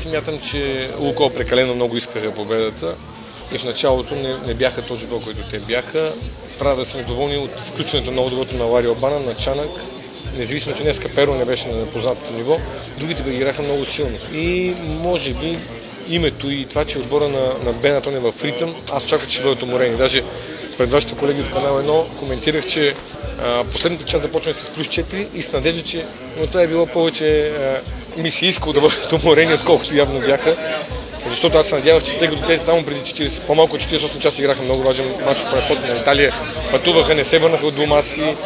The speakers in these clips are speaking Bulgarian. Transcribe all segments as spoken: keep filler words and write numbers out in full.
смятам, че Лукойл прекалено много искаха победата и в началото не, не бяха този отбор, който те бяха. Трябва да сме доволни от включването на отборото на Лари Обана, на Чанак. Независимо, че днес Перо не беше на непознатото ниво, другите бе играха много силно. И може би името и това, че отбора на, на Бенатон е в ритъм, аз очаквах, че ще бъдат уморени. Даже пред вашите колеги от канал едно коментирах, че а, последната част започва с плюс четири и с надежда, че но това е било повече а, ми се искало да бъдат уморени, отколкото явно бяха. Защото аз се надявах, че тъй като те само преди четирийсет, по-малко четирийсет и осем часа играха много важен мач от първенството на Италия, пътуваха, не се върнаха от дома си.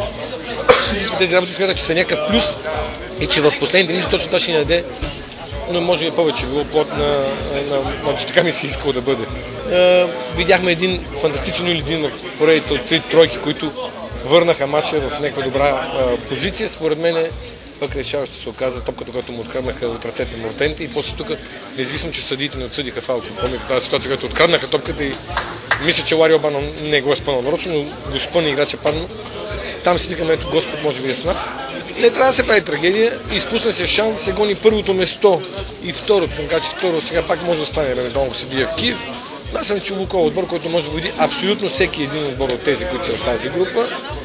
Тези работи смятах, че са някакъв плюс и че в последните дни точно това ще ни даде, но може би повече било плод на, на, на, че така ми се искало да бъде. Е, видяхме един фантастичен нули-един в поредица от три тройки, които върнаха матча в някаква добра е, позиция. Според мен пък решаващо се оказа топката, която му откраднаха от ръцете на Мортенти и после тук, независимо, че съдиите не отсъдиха фаул. Помните тази ситуация, която откраднаха топката и мисля, че Лари Обана не го е спънал нарочно, но го спъна играча падна. Там си викаме, ето Господ може би е с нас. Не трябва да се прави трагедия, изпусна се шанс да се гони първото место и второто, така че второ сега пак може да стане, евентуално се бие в Киев. Аз съм, че Лукойл отбор, който може да победи абсолютно всеки един отбор от тези, които са в тази група.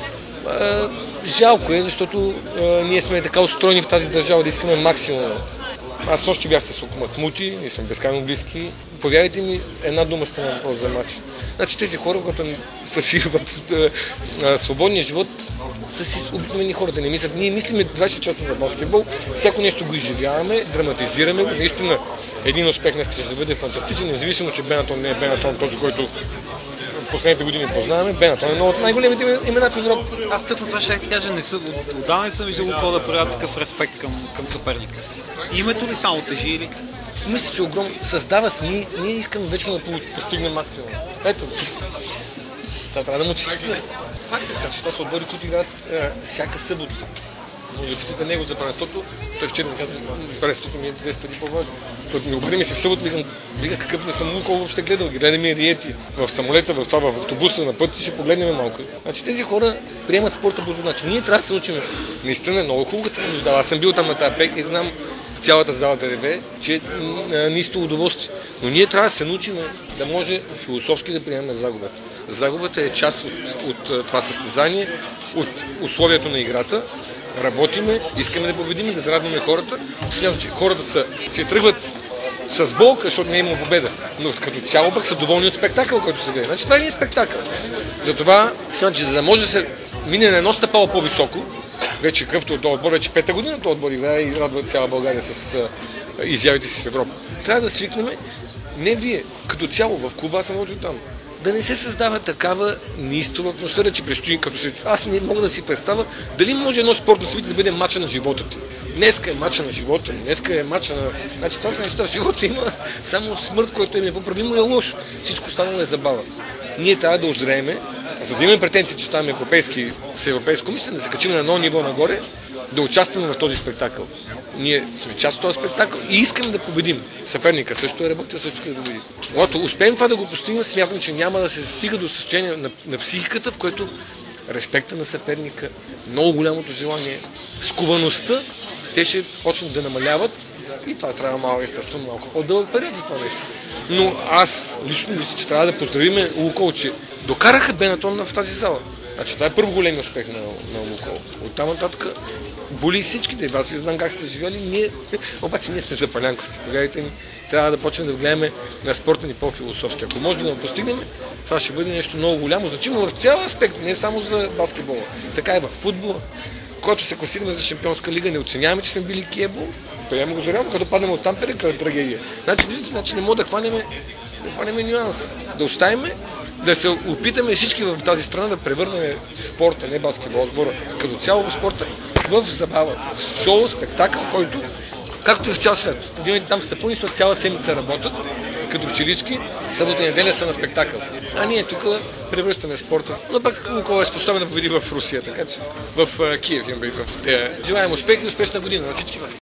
А, жалко е, защото а, ние сме така устроени в тази държава да искаме максимум. Аз нощи бях с Махмути, ние сме безкрайно близки. Повярвайте ми, една дума стана въпрос за матч. Значи тези хора, които са си в а, свободния живот, са си обикновени хората, не мислят. Ние мислиме двайсет часа за баскетбол, всяко нещо го изживяваме, драматизираме го. Наистина един успех днес ще бъде фантастичен, независимо, че Бенатон не е Бенатон, този, който последните години познаваме. Бенатон е едно от най-големите имена в Европа. Аз тъкно това ще ти кажа, не съм, отдавна не съм виждал Лукойл да проявява такъв респект към, към съперника. Името ли само тежи или? Мисля, че огромно създава се. Ние, ние искаме вечно да постигнем максимум. Ето, сега трябва да му честитаме. Фактът е, че това са отбори, които играят е, всяка събота. Може да питате него за първенството. Той вчера ми каза, първенството ми е десет пъти по-важно. Когато ми обърнем се в събота, викам, вика какъв не съм Лукойл въобще гледал. Ги гледаме риети в самолета, в това, в автобуса, на път и ще погледнем малко. Значи тези хора приемат спорта по този начин. Ние трябва да се научим. Наистина е много хубаво, като се наблюдава. Аз съм бил там на тази пека и знам цялата зала да реве, че е нисто удоволствие. Но ние трябва да се научим да може философски да приемем загубата. Загубата е част от, от това състезание, от условието на играта. Работиме, искаме да победим и да зарадваме хората. Смятам, че хората са, се тръгват с болка, защото не е имало победа. Но като цяло пък са доволни от спектакъл, който се гледа. Значи това е спектакъл. Затова смятам, че за да може да се мине на едно стъпало по-високо, вече къвто този отбор, вече пета година този отбор играе и радва цяла България с а, изявите си в Европа. Трябва да свикнем, не вие, като цяло в клуба, аз съм от там, да не се създава такава неистова атмосфера, че предстои като се... Аз не мога да си представя дали може едно спортно събитие да бъде мача на живота ти. Днеска е мача на живота ми, днеска е мача на... Значи това са неща, в живота има само смърт, който е непоправимо и е лошо. Всичко останало е забава. Ние трябва да озрееме, за да имаме претенции, че ставаме европейски, с европейско комисия, да се качим на едно ниво нагоре, да участваме в този спектакъл. Ние сме част от този спектакъл и искаме да победим. Съперника също е работил, също иска да победи. Когато успеем това да го постигнем, смятам, че няма да се стига до състояние на, на психиката, в което респекта на съперника, много голямото желание, скуваността, те ще почнат да намаляват и това трябва малко, естествено, малко по-дълъг период за това нещо. Но аз лично мисля, че трябва да поздравиме Лукойл, че докараха Бенатон в тази зала. Значи това е първо големи успех на, на Лукойл. Оттам нататък боли всичките. Аз ви знам как сте живели. Ние, обаче ние сме запалянковци. Повярвайте ми, трябва да почнем да гледаме на спорта ни по-философски. Ако може да го постигнем, това ще бъде нещо много голямо, значимо в цял аспект, не само за баскетбола. Така и в футбола. Когато се класираме за Шампионска лига, не оценяваме, че сме били Киебо. Приемаме го за реално, като паднем от там, перека е трагедия. Значи, виждате, значи не мога да хванем, да хванем нюанс. Да оставим, да се опитаме всички в тази страна да превърнем спорта, не баскетбол, сбора, като цяло в спорта, в забава, в шоу, спектакъл, който, както и в цял свет. Стадионите там са пълни, защото цяла седмица работят, като пчелички, събота и неделя са на спектакъл. А ние тук превръщаме спорта. Но пък Лукойл е способен да победи в Русия, така че в Киев имам в те. Желаем успех и успешна година на всички вас.